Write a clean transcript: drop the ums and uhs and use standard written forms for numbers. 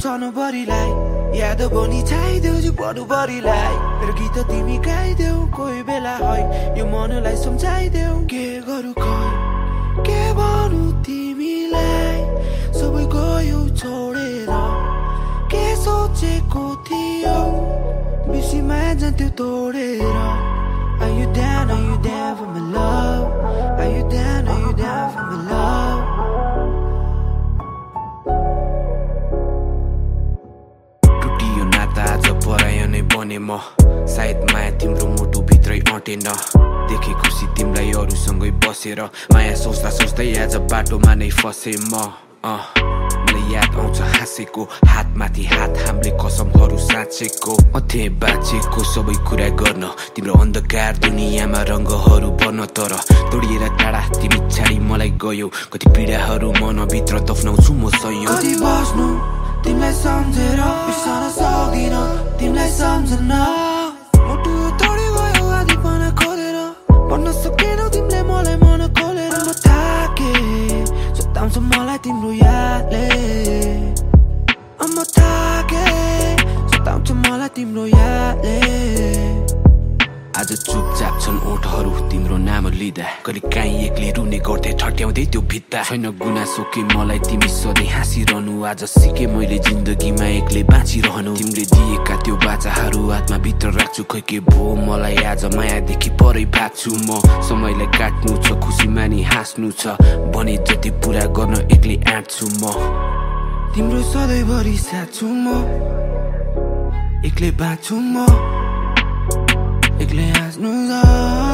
सनोभरिलाई याद बनी छाइदेऊ जो बढुभरिलाई मेरो गीत तिमी गाइदेऊ कोही बेला है यो मनलाई सम्झाइदेऊ के गरौँ खै के भनौँ तिमीलाई सबै गयो छोडेर के सोचेको थियो बिर्सिमा जान्थ्यौ तोडेर Are you down for my love? Are you down for my love? टुटियो नाता आज परायो नै बने म सायद माया तिम्रो मुटु भित्रै अटेन देखे खुसी तिमीलाई अरूसँगै बसेर माया सोच्दा सोच्दै आज बाटोमा नै फसे म मलाई याद आउँछ हाँसेको हातमाथि हात हामीले कसमहरू साँचेको अथे बाँचेको सबै कुरा गर्न तिम्रो अन्धकार दुनियाँमा रङ्गहरू बन्न तर तोडिएर टाढा तिमी छाडी मलाई गयौ कति पीडाहरू मनभित्र दफ्नाउँछु म सयौं कति बस्नु तिमीलाई सम्झेर बिर्सन सक्दिन तिमीलाई सम्झन मुटु तोडी गयो आधीपना खोलेर भन्न सकेनौ तिमीले मलाई मन खोलेर म थाके सताउँछ मलाई तिम्रो यादले म थाके सताउँछ मलाई तिम्रो यादले आज चुपचाप छन् ओठहरू तिम्रो नाम लिँदा कहिले काहीँ एक्लै रुने गर्दै ठट्याउँदै त्यो भित्ता छैन गुनासो के मलाई तिमी सधैँ हाँसिरहनु आज सिके मैले जिन्दगीमा एक्लै बाँचिरहनु तिमीले दिएका त्यो बाचाहरू आत्माभित्र राख्छु खै के भो मलाई आज मायादेखि परै भाग्छु म समयलाई काट्नु छ खुसी मानी हाँस्नु छ भने जति पुरा गर्न एक्लै आँट्छु म तिम्रो सधैँभरि साथ छु म एक्लै बाँच्छु म एक्लै हाँस्नु